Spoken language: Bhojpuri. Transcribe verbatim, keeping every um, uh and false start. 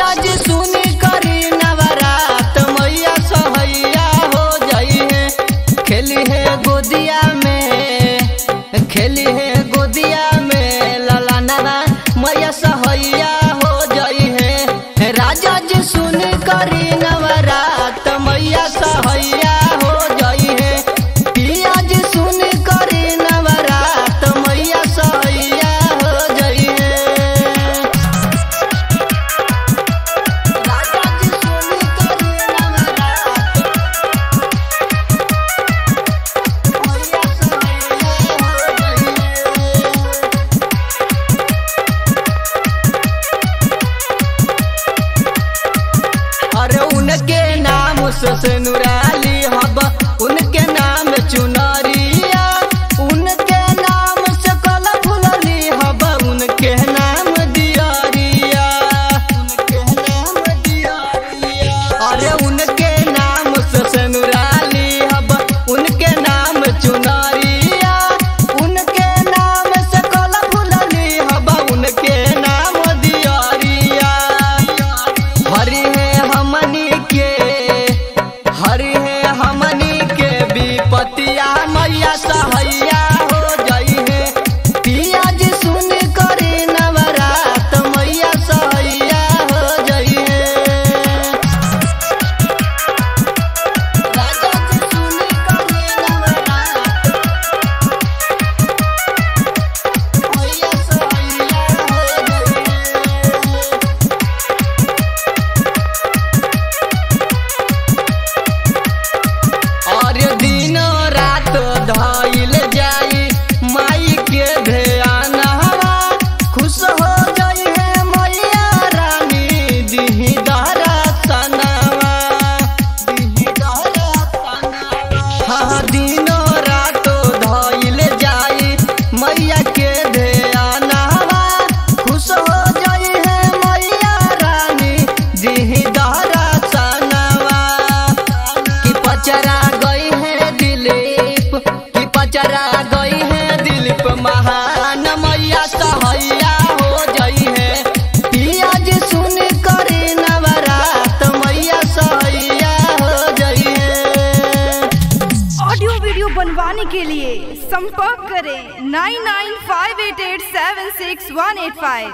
राजा जी सुनी करी नवरात मैया सहैया हो जाई है। खेली है गोदिया में खेली है गोदिया में लाला नाना मैया सहैया हो जाई है। राजा जी सुनी करी नवरात मैया सहैया हो जाई है। पिया जी सुनी करी नवरात मैया सहैया हो जाई है। राजा जी सुनी करी नवरात मैया सहैया हो जाई है। अरे उनके नाम से नुराली हब उनके नाम चुनरिया उनके नाम से कल फुलली हब उनके नाम दियरिया उनके नाम दियरिया। अरे उनके नाम से नुराली हब उनके नाम चुनरिया उनके नाम से कल फुलली हब उनके नाम दियरिया। हरि है हमनी के हरि है हमनी के विपतिया मैया सहैया हो जाई है। पिया जी सुन करी नवरात मैया सहैया हो जाई है। राजा जी सुन करी नवरात मैया सहैया हो जाई है। और दिन रात धइल जाई माई के ध्यान हवा खुश हो जाई है मैया रानी दिही दर्शनवा दिही दर्शनवा। हाँ दिन रात धइल जाई मैया के ध्यान हवा खुश हो जाई है मैया रानी दिही दर्शनवा। कि पचरा गई है दिलीप कि पचरा गई है दिलीप महान मैया सहैया हो जाई है। पिया जी सुन करी नवरात मैया सहैया हो जाई है। ऑडियो वीडियो बनवाने के लिए संपर्क करें nine nine five eight eight seven six one eight five.